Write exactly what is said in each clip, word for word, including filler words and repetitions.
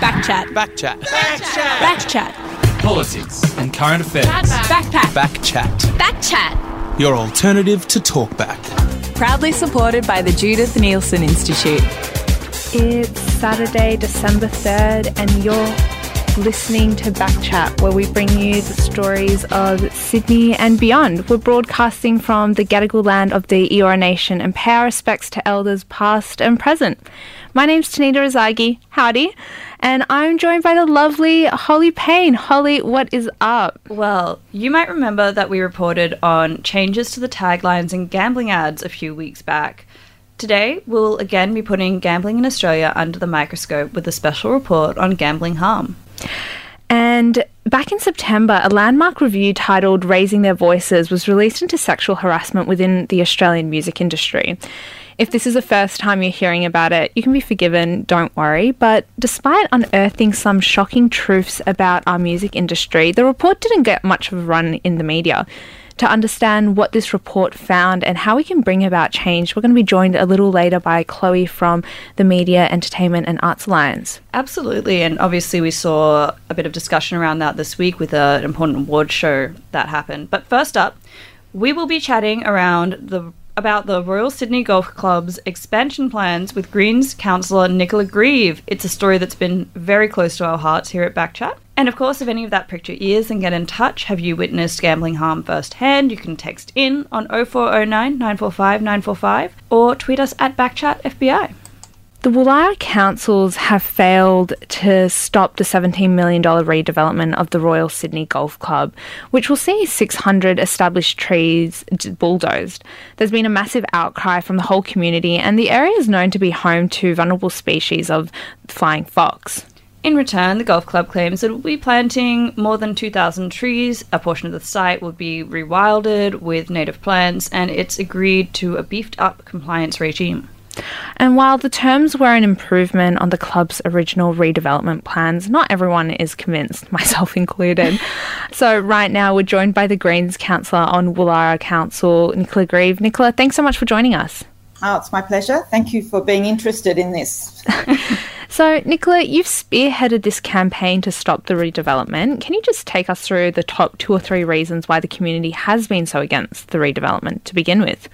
Backchat. Backchat. Backchat. Backchat. Politics and current affairs. Backpack. Backchat. Backchat. Your alternative to Talkback. Proudly supported by the Judith Neilson Institute. It's Saturday, December third, and you're listening to Backchat, where we bring you the stories of Sydney and beyond. We're broadcasting from the Gadigal land of the Eora Nation and pay our respects to elders past and present. My name's Tanita Azagi, howdy, and I'm joined by the lovely Holly Payne. Holly, what is up? Well, you might remember that we reported on changes to the taglines in gambling ads a few weeks back. Today, we'll again be putting gambling in Australia under the microscope with a special report on gambling harm. And back in September, a landmark review titled Raising Their Voices was released into sexual harassment within the Australian music industry. If this is the first time you're hearing about it, you can be forgiven, don't worry. But despite unearthing some shocking truths about our music industry, the report didn't get much of a run in the media. To understand what this report found and how we can bring about change, we're going to be joined a little later by Chloe from the Media, Entertainment and Arts Alliance. Absolutely, and obviously we saw a bit of discussion around that this week with an important award show that happened. But first up, we will be chatting around the about the Royal Sydney Golf Club's expansion plans with Greens councillor Nicola Grieve. It's a story that's been very close to our hearts here at Backchat. And of course, if any of that pricked your ears, then get in touch. Have you witnessed gambling harm firsthand? You can text in on oh four oh nine, nine four five, nine four five or tweet us at Backchat F B I. The Woollahra councils have failed to stop the seventeen million dollars redevelopment of the Royal Sydney Golf Club, which will see six hundred established trees bulldozed. There's been a massive outcry from the whole community, and the area is known to be home to vulnerable species of flying fox. In return, the golf club claims that it will be planting more than two thousand trees, a portion of the site will be rewilded with native plants, and it's agreed to a beefed-up compliance regime. And while the terms were an improvement on the club's original redevelopment plans, not everyone is convinced, myself included. So right now we're joined by the Greens councillor on Woollahra Council, Nicola Grieve. Nicola, thanks so much for joining us. Oh, it's my pleasure. Thank you for being interested in this. So, Nicola, you've spearheaded this campaign to stop the redevelopment. Can you just take us through the top two or three reasons why the community has been so against the redevelopment to begin with?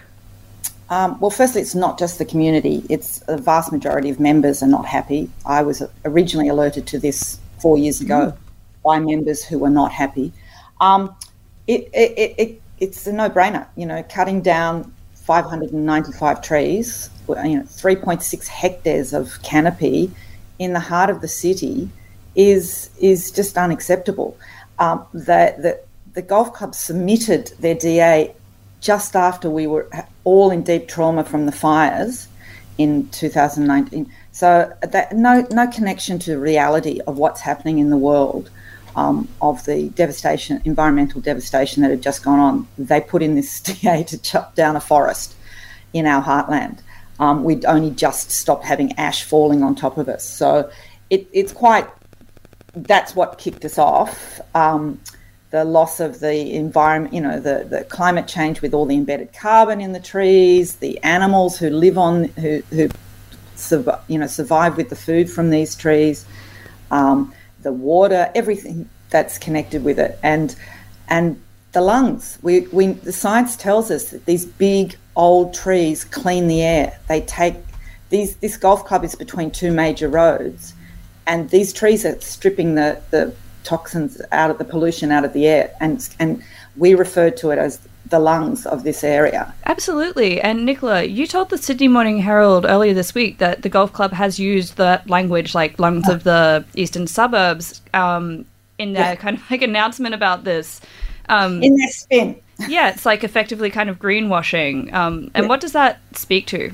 Um, well, firstly, it's not just the community. It's a vast majority of members are not happy. I was originally alerted to this four years ago mm. by members who were not happy. Um, it, it, it, it, it's a no-brainer, you know, cutting down five hundred ninety-five trees, you know, three point six hectares of canopy in the heart of the city is is just unacceptable. Um, the, the, the golf club submitted their D A just after we were all in deep trauma from the fires in two thousand nineteen. So that, no no connection to reality of what's happening in the world, um, of the devastation, environmental devastation that had just gone on. They put in this D A to chop down a forest in our heartland. Um, we'd only just stopped having ash falling on top of us. So it, it's quite, that's what kicked us off. Um, the loss of the environment, you know, the, the climate change with all the embedded carbon in the trees, the animals who live on, who, who survive, you know, survive with the food from these trees, um, the water, everything that's connected with it. And and the lungs, we, we the science tells us that these big old trees clean the air. They take, these this golf club is between two major roads, and these trees are stripping the, the toxins out of the pollution out of the air, and and we referred to it as the lungs of this area. Absolutely. And Nicola, you told the Sydney Morning Herald earlier this week that the golf club has used that language, like lungs of the eastern suburbs, um, in their yeah. kind of like announcement about this. Um, in their spin. Yeah, it's like effectively kind of greenwashing. Um, and yeah. what does that speak to?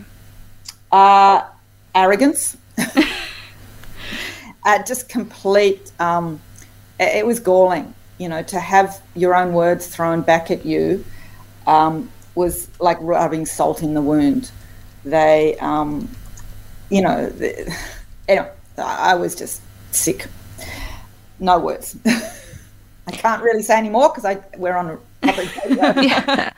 Uh, arrogance. uh, just complete... Um, it was galling, you know, to have your own words thrown back at you um, was like rubbing salt in the wound. They, um, you know, the, anyway, I was just sick. No words. I can't really say any more because I we're on a public radio. Yeah.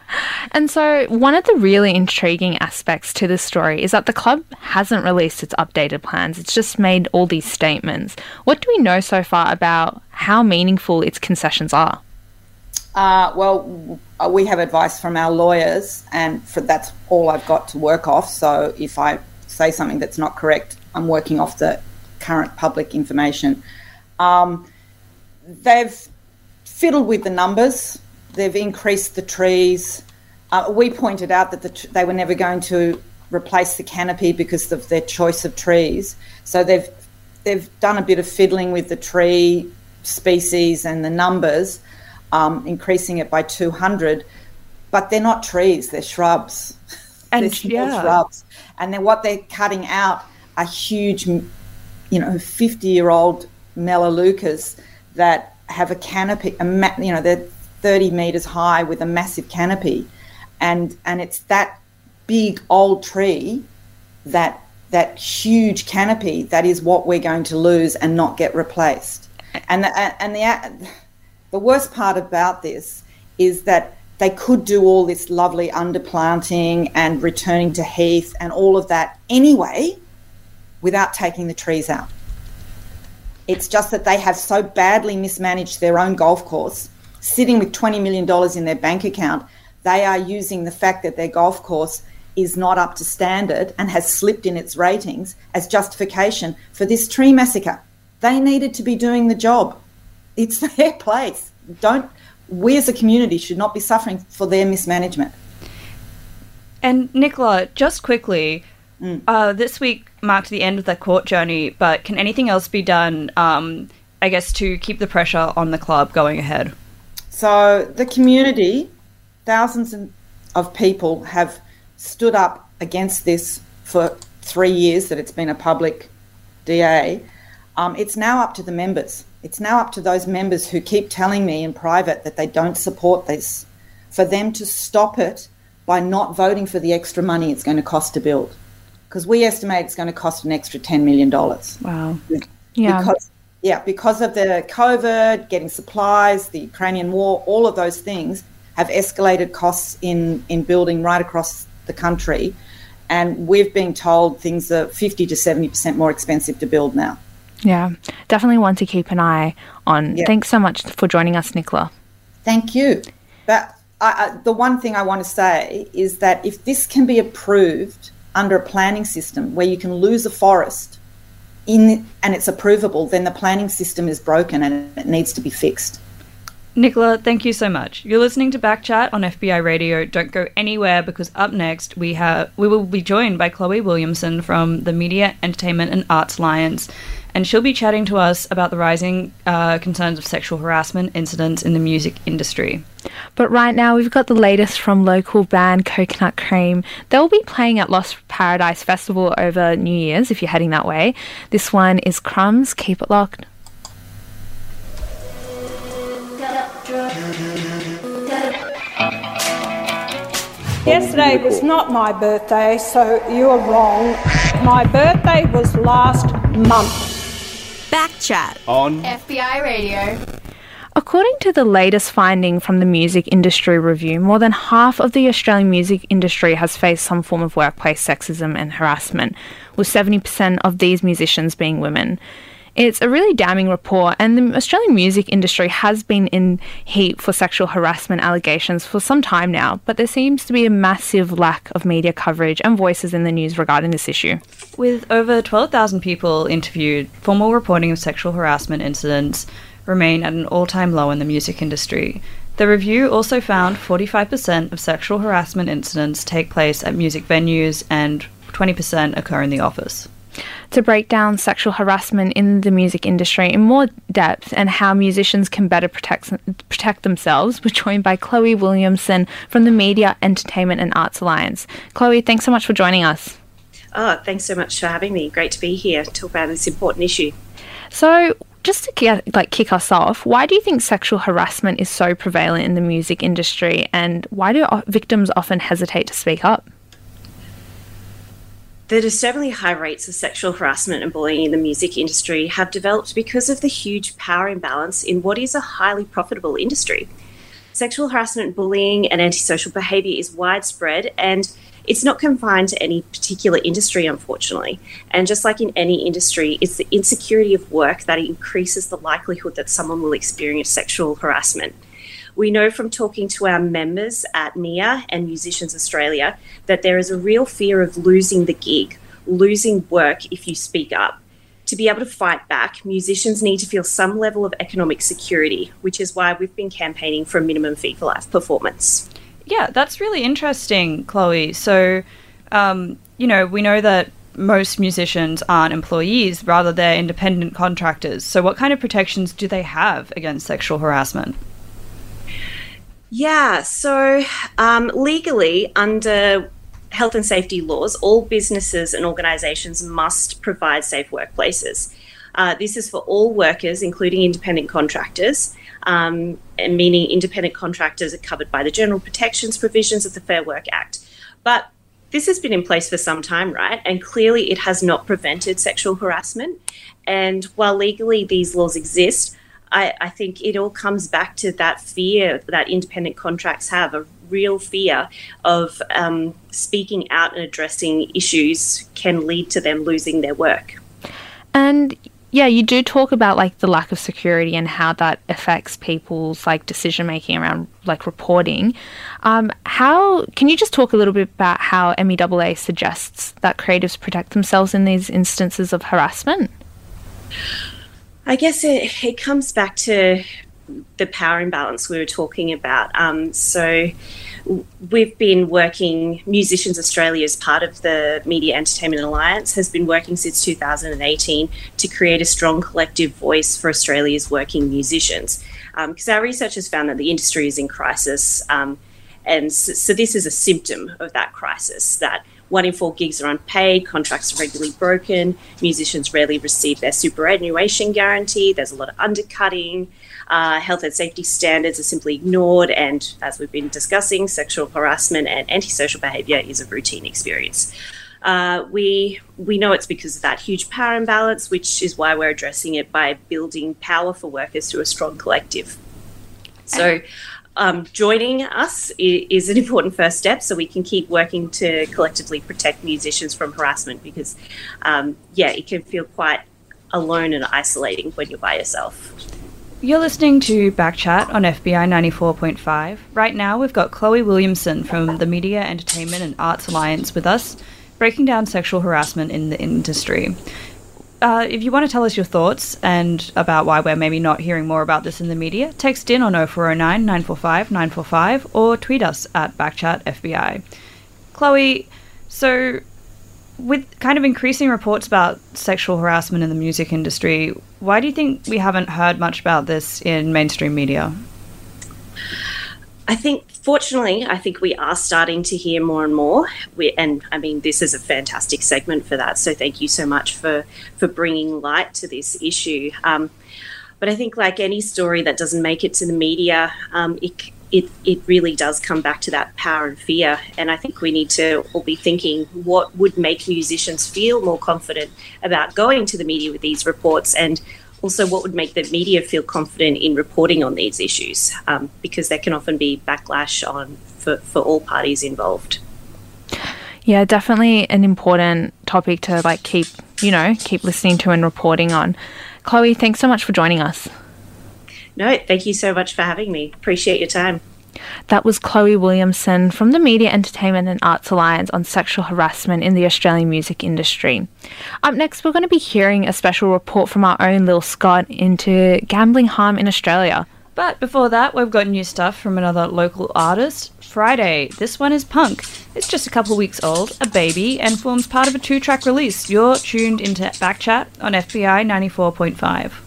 And so one of the really intriguing aspects to this story is that the club hasn't released its updated plans. It's just made all these statements. What do we know so far about how meaningful its concessions are? Uh, well, we have advice from our lawyers, and for that's all I've got to work off. So if I say something that's not correct, I'm working off the current public information. Um, they've fiddled with the numbers. They've increased the trees. Uh, we pointed out that the t- they were never going to replace the canopy because of their choice of trees. So they've they've done a bit of fiddling with the tree species and the numbers, um, increasing it by two hundred. But they're not trees; they're shrubs. And they're small yeah. shrubs, and then what they're cutting out are huge, you know, fifty-year-old melaleucas that have a canopy. A ma- you know, they're thirty meters high with a massive canopy, and and it's that big old tree, that that huge canopy, that is what we're going to lose and not get replaced. And the, and the the worst part about this is that they could do all this lovely underplanting and returning to heath and all of that anyway without taking the trees out. It's just that they have so badly mismanaged their own golf course, sitting with twenty million dollars in their bank account. They are using the fact that their golf course is not up to standard and has slipped in its ratings as justification for this tree massacre. They needed to be doing the job. It's their place. Don't we as a community should not be suffering for their mismanagement. And Nicola, just quickly, Mm. uh, this week marked the end of the court journey, but can anything else be done, um, I guess, to keep the pressure on the club going ahead? So the community, thousands of people have stood up against this for three years that it's been a public D A. Um, it's now up to the members. It's now up to those members who keep telling me in private that they don't support this, for them to stop it by not voting for the extra money it's going to cost to build. Because we estimate it's going to cost an extra ten million dollars. Wow. Yeah. Because, yeah, because of the COVID, getting supplies, the Ukrainian war, all of those things have escalated costs in, in building right across the country. And we've been told things are fifty to seventy percent more expensive to build now. Yeah, definitely one to keep an eye on. Yeah. Thanks so much for joining us, Nicola. Thank you. But I, I, the one thing I want to say is that if this can be approved under a planning system where you can lose a forest in and it's approvable, then the planning system is broken and it needs to be fixed. Nicola, thank you so much. You're listening to Backchat on F B I Radio. Don't go anywhere, because up next we have we will be joined by Chloe Williamson from the Media, Entertainment and Arts Alliance, and she'll be chatting to us about the rising uh, concerns of sexual harassment incidents in the music industry. But right now we've got the latest from local band Coconut Cream. They'll be playing at Lost Paradise Festival over New Year's if you're heading that way. This one is Crumbs. Keep it locked. Yesterday was not my birthday, so you're wrong. My birthday was last month. Backchat On F B I Radio. According to the latest finding from the Music Industry Review, more than half of the Australian music industry has faced some form of workplace sexism and harassment, with seventy percent of these musicians being women. It's a really damning report, and the Australian music industry has been in heat for sexual harassment allegations for some time now, but there seems to be a massive lack of media coverage and voices in the news regarding this issue. With over twelve thousand people interviewed, formal reporting of sexual harassment incidents remain at an all-time low in the music industry. The review also found forty-five percent of sexual harassment incidents take place at music venues and twenty percent occur in the office. To break down sexual harassment in the music industry in more depth and how musicians can better protect protect themselves, we're joined by Chloe Williamson from the Media, Entertainment and Arts Alliance. Chloe, thanks so much for joining us. Oh, thanks so much for having me. Great to be here to talk about this important issue. So, just to get, like kick us off, why do you think sexual harassment is so prevalent in the music industry, and why do victims often hesitate to speak up? The disturbingly high rates of sexual harassment and bullying in the music industry have developed because of the huge power imbalance in what is a highly profitable industry. Sexual harassment, bullying, and antisocial behaviour is widespread, and it's not confined to any particular industry, unfortunately. And just like in any industry, it's the insecurity of work that increases the likelihood that someone will experience sexual harassment. We know from talking to our members at M I A and Musicians Australia that there is a real fear of losing the gig, losing work if you speak up. To be able to fight back, musicians need to feel some level of economic security, which is why we've been campaigning for a minimum fee for live performance. Yeah, that's really interesting, Chloe. So, um, you know, we know that most musicians aren't employees, rather they're independent contractors. So what kind of protections do they have against sexual harassment? Yeah, so um, legally, under health and safety laws, all businesses and organisations must provide safe workplaces. Uh, this is for all workers, including independent contractors, um, and meaning independent contractors are covered by the general protections provisions of the Fair Work Act. But this has been in place for some time, right? And clearly it has not prevented sexual harassment. And while legally these laws exist, I, I think it all comes back to that fear that independent contracts have, a real fear of um, speaking out and addressing issues can lead to them losing their work. And yeah, you do talk about like the lack of security and how that affects people's like decision making around like reporting. Um, how can you just talk a little bit about how M E A A suggests that creatives protect themselves in these instances of harassment? I guess it, it comes back to the power imbalance we were talking about. Um, so we've been working, Musicians Australia as part of the Media Entertainment Alliance has been working since two thousand eighteen to create a strong collective voice for Australia's working musicians. Because um, our research has found that the industry is in crisis. Um, and so, so this is a symptom of that crisis, that one in four gigs are unpaid, contracts are regularly broken, musicians rarely receive their superannuation guarantee, there's a lot of undercutting, uh, health and safety standards are simply ignored, and as we've been discussing, sexual harassment and antisocial behaviour is a routine experience. Uh, we we know it's because of that huge power imbalance, which is why we're addressing it by building power for workers through a strong collective. So Um, joining us is an important first step so we can keep working to collectively protect musicians from harassment because, um, yeah, it can feel quite alone and isolating when you're by yourself. You're listening to Backchat on F B I ninety-four point five. Right now we've got Chloe Williamson from the Media Entertainment and Arts Alliance with us, breaking down sexual harassment in the industry. Uh, if you want to tell us your thoughts and about why we're maybe not hearing more about this in the media, text in on oh four oh nine, nine four five, nine four five or tweet us at BackchatFBI. Chloe, so with kind of increasing reports about sexual harassment in the music industry, why do you think we haven't heard much about this in mainstream media? I think, fortunately, I think we are starting to hear more and more. We, and, I mean, this is a fantastic segment for that, so thank you so much for, for bringing light to this issue. Um, but I think like any story that doesn't make it to the media, um, it, it, it really does come back to that power and fear. And I think we need to all be thinking what would make musicians feel more confident about going to the media with these reports, and also what would make the media feel confident in reporting on these issues, um, because there can often be backlash on for, for all parties involved. Yeah, definitely an important topic to like keep, you know, keep listening to and reporting on. Chloe, thanks so much for joining us. No, thank you so much for having me. Appreciate your time. That was Chloe Williamson from the Media Entertainment and Arts Alliance on sexual harassment in the Australian music industry. Up next, we're going to be hearing a special report from our own Lil Scott into gambling harm in Australia. But before that, we've got new stuff from another local artist, Friday. This one is Punk. It's just a couple of weeks old, a baby, and forms part of a two-track release. You're tuned into Backchat on F B I ninety-four point five.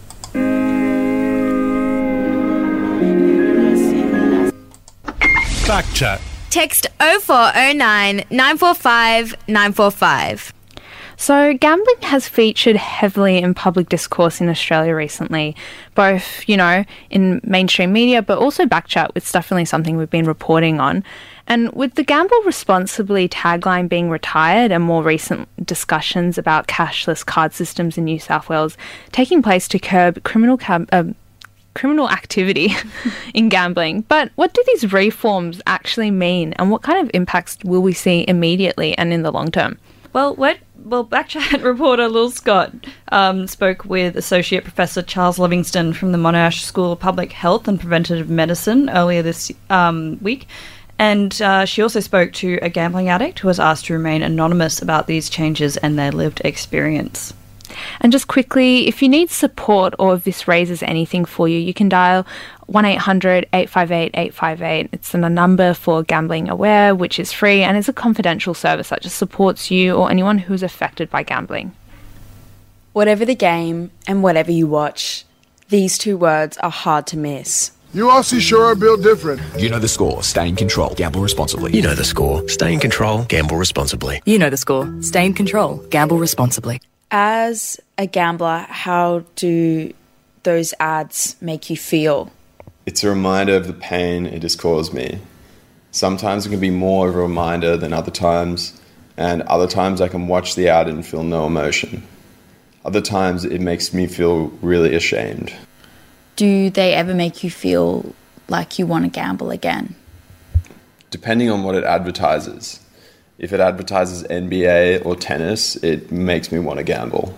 Backchat. Text oh four oh nine, nine four five, nine four five. So gambling has featured heavily in public discourse in Australia recently, both, you know, in mainstream media, but also Backchat. It's definitely something we've been reporting on. And with the Gamble Responsibly tagline being retired and more recent discussions about cashless card systems in New South Wales taking place to curb criminal cab- uh, criminal activity in gambling. But what do these reforms actually mean, and what kind of impacts will we see immediately and in the long term? Well, what, well, Backchat reporter Lil Scott um, spoke with Associate Professor Charles Livingston from the Monash School of Public Health and Preventative Medicine earlier this um, week. And uh, she also spoke to a gambling addict who was asked to remain anonymous about these changes and their lived experience. And just quickly, if you need support or if this raises anything for you, you can dial one eight hundred eight five eight eight five eight. It's a number for Gambling Aware, which is free, and it's a confidential service that just supports you or anyone who's affected by gambling. Whatever the game and whatever you watch, these two words are hard to miss. You Aussies sure are built different. You know the score. Stay in control. Gamble responsibly. You know the score. Stay in control. Gamble responsibly. You know the score. Stay in control. Gamble responsibly. As a gambler, how do those ads make you feel? It's a reminder of the pain it has caused me. Sometimes it can be more of a reminder than other times, and other times I can watch the ad and feel no emotion. Other times it makes me feel really ashamed. Do they ever make you feel like you want to gamble again? Depending on what it advertises. If it advertises N B A or tennis, it makes me want to gamble.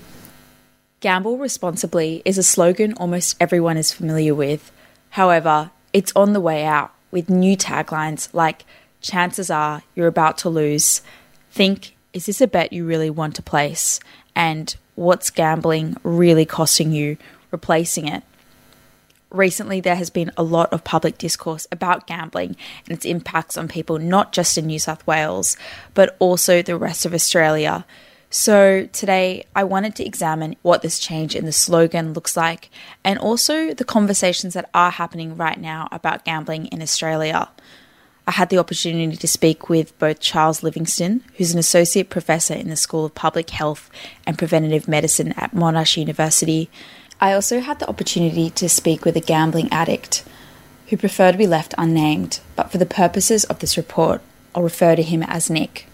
Gamble responsibly is a slogan almost everyone is familiar with. However, it's on the way out with new taglines like, chances are you're about to lose, think, is this a bet you really want to place, and what's gambling really costing you, replacing it. Recently, there has been a lot of public discourse about gambling and its impacts on people not just in New South Wales, but also the rest of Australia. So today, I wanted to examine what this change in the slogan looks like and also the conversations that are happening right now about gambling in Australia. I had the opportunity to speak with both Charles Livingston, who's an Associate Professor in the School of Public Health and Preventative Medicine at Monash University. I also had the opportunity to speak with a gambling addict who preferred to be left unnamed, but for the purposes of this report, I'll refer to him as Nick.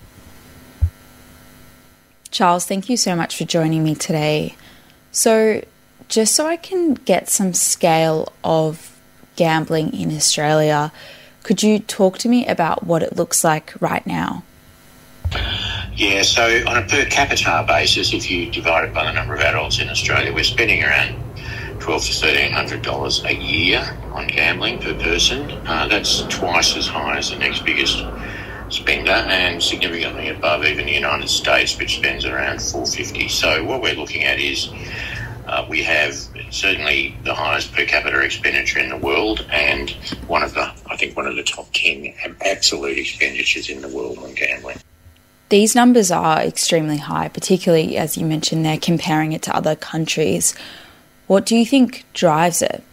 Charles, thank you so much for joining me today. So, just so I can get some scale of gambling in Australia, could you talk to me about what it looks like right now? Yeah, so on a per capita basis, if you divide it by the number of adults in Australia, we're spending around twelve to thirteen hundred dollars a year on gambling per person. Uh, that's twice as high as the next biggest spender, and significantly above even the United States, which spends around four hundred fifty dollars. So what we're looking at is uh, we have certainly the highest per capita expenditure in the world, and one of the, I think, one of the top ten absolute expenditures in the world on gambling. These numbers are extremely high, particularly, as you mentioned there, comparing it to other countries. What do you think drives it?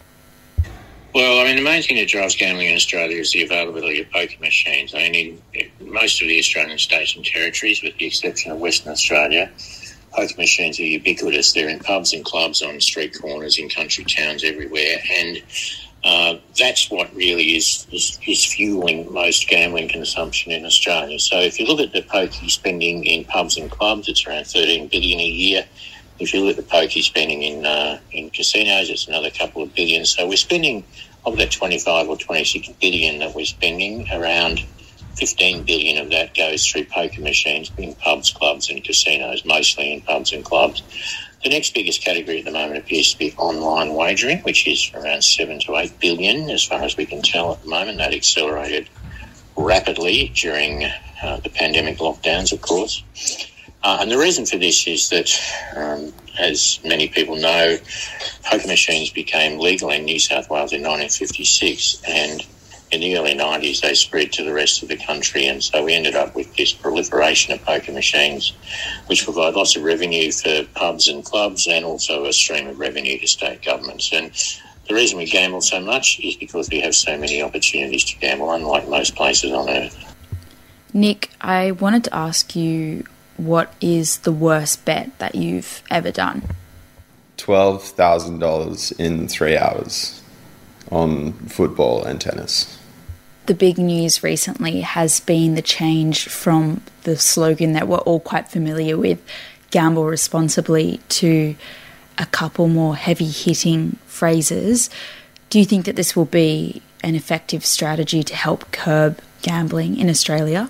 Well, I mean, the main thing that drives gambling in Australia is the availability of poker machines. I mean, in most of the Australian states and territories, with the exception of Western Australia, poker machines are ubiquitous. They're in pubs and clubs, on street corners, in country towns, everywhere. And uh, that's what really is, is is fueling most gambling consumption in Australia. So if you look at the pokie spending in pubs and clubs, it's around thirteen billion dollars a year. If you look at the pokie spending in uh, in casinos, it's another couple of billion. So we're spending, of that twenty-five or twenty-six billion that we're spending, around fifteen billion of that goes through poker machines in pubs, clubs and casinos, mostly in pubs and clubs. The next biggest category at the moment appears to be online wagering, which is around seven to eight billion, as far as we can tell at the moment. That accelerated rapidly during uh, the pandemic lockdowns, of course. Uh, and the reason for this is that, um, as many people know, poker machines became legal in New South Wales in nineteen fifty-six, and in the early nineties they spread to the rest of the country, and so we ended up with this proliferation of poker machines, which provide lots of revenue for pubs and clubs and also a stream of revenue to state governments. And the reason we gamble so much is because we have so many opportunities to gamble, unlike most places on earth. Nick, I wanted to ask you, what is the worst bet that you've ever done? twelve thousand dollars in three hours on football and tennis. The big news recently has been the change from the slogan that we're all quite familiar with, gamble responsibly, to a couple more heavy-hitting phrases. Do you think that this will be an effective strategy to help curb gambling in Australia?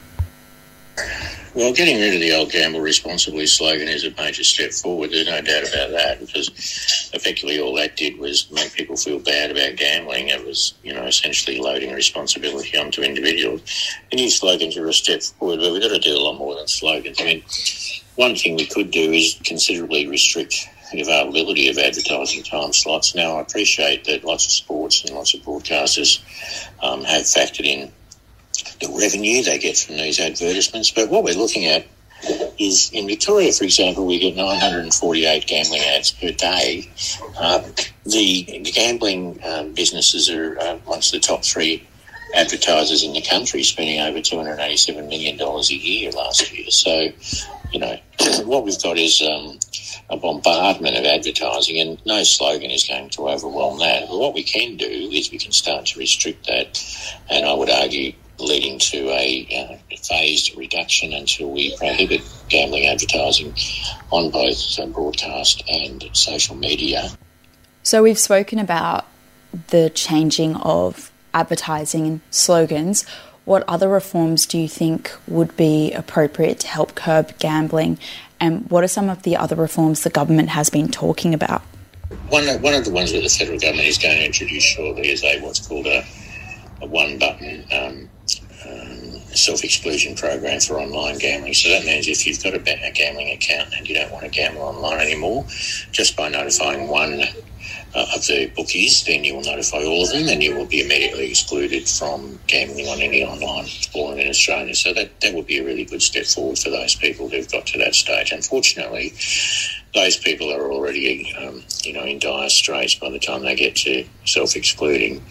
Well, getting rid of the old gamble responsibly slogan is a major step forward. There's no doubt about that, because effectively all that did was make people feel bad about gambling. It was, you know, essentially loading responsibility onto individuals. The new slogans are a step forward, but we've got to do a lot more than slogans. I mean, one thing we could do is considerably restrict the availability of advertising time slots. Now, I appreciate that lots of sports and lots of broadcasters um, have factored in the revenue they get from these advertisements, but what we're looking at is in Victoria, for example, we get nine hundred forty-eight gambling ads per day. Uh, the, the gambling um, businesses are uh, amongst the top three advertisers in the country, spending over two hundred eighty-seven million dollars a year last year. So, you know, what we've got is um, a bombardment of advertising, and no slogan is going to overwhelm that. But what we can do is we can start to restrict that, and I would argue leading to a uh, phased reduction until we prohibit gambling advertising on both uh, broadcast and social media. So we've spoken about the changing of advertising and slogans. What other reforms do you think would be appropriate to help curb gambling, and what are some of the other reforms the government has been talking about? One, one of the ones that the federal government is going to introduce shortly is a what's called a, a one-button um, um, self-exclusion program for online gambling. So that means if you've got a, a gambling account and you don't want to gamble online anymore, just by notifying one uh, of the bookies, then you will notify all of them, and you will be immediately excluded from gambling on any online forum in Australia. So that, that would be a really good step forward for those people who've got to that stage. Unfortunately, those people are already, um, you know, in dire straits by the time they get to self-excluding.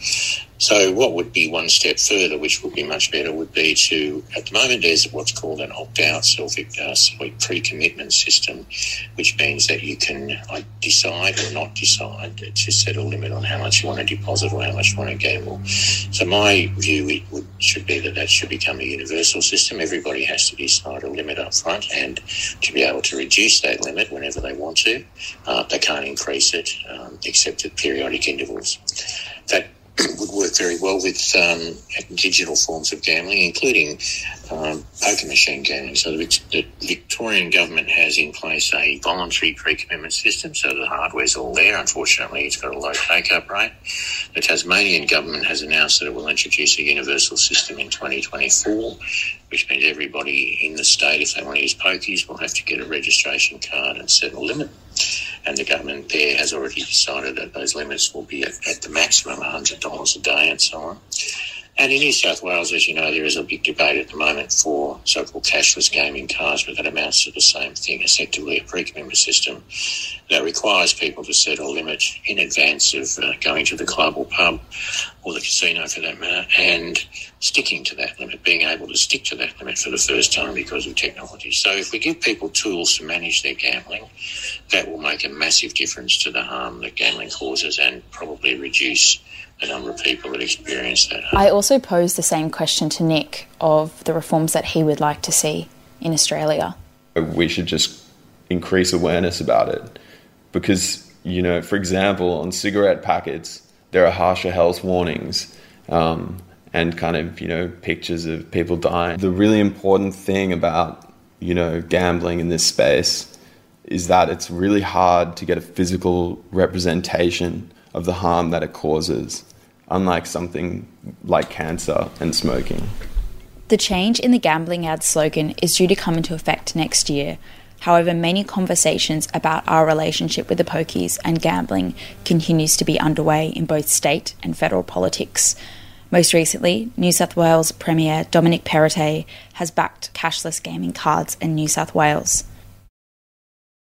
So what would be one step further, which would be much better, would be to, at the moment, there's what's called an opt-out self uh, pre-commitment system, which means that you can uh, decide or not decide to set a limit on how much you want to deposit or how much you want to gamble. So my view it would, should be that that should become a universal system. Everybody has to decide a limit up front, and to be able to reduce that limit whenever they want to. Uh, they can't increase it um, except at periodic intervals. That would work very well with um, digital forms of gambling, including um, poker machine gambling. So the, the Victorian government has in place a voluntary pre-commitment system, so the hardware's all there. Unfortunately, it's got a low take-up rate. The Tasmanian government has announced that it will introduce a universal system in twenty twenty-four, which means everybody in the state, if they want to use pokies, will have to get a registration card and set a limit. And the government there has already decided that those limits will be at, at the maximum one hundred dollars a day and so on. And in New South Wales, as you know, there is a big debate at the moment for so-called cashless gaming cards, but that amounts to the same thing, effectively a pre-commitment system that requires people to set a limit in advance of uh, going to the club or pub or the casino for that matter, and sticking to that limit, being able to stick to that limit for the first time because of technology. So if we give people tools to manage their gambling, that will make a massive difference to the harm that gambling causes and probably reduce the number of people that experience that harm. I also posed the same question to Nick of the reforms that he would like to see in Australia. We should just increase awareness about it because, you know, for example, on cigarette packets, there are harsher health warnings um, and kind of, you know, pictures of people dying. The really important thing about, you know, gambling in this space is that it's really hard to get a physical representation of the harm that it causes, unlike something like cancer and smoking. The change in the gambling ad slogan is due to come into effect next year. However, many conversations about our relationship with the pokies and gambling continues to be underway in both state and federal politics. Most recently, New South Wales Premier Dominic Perrottet has backed cashless gaming cards in New South Wales.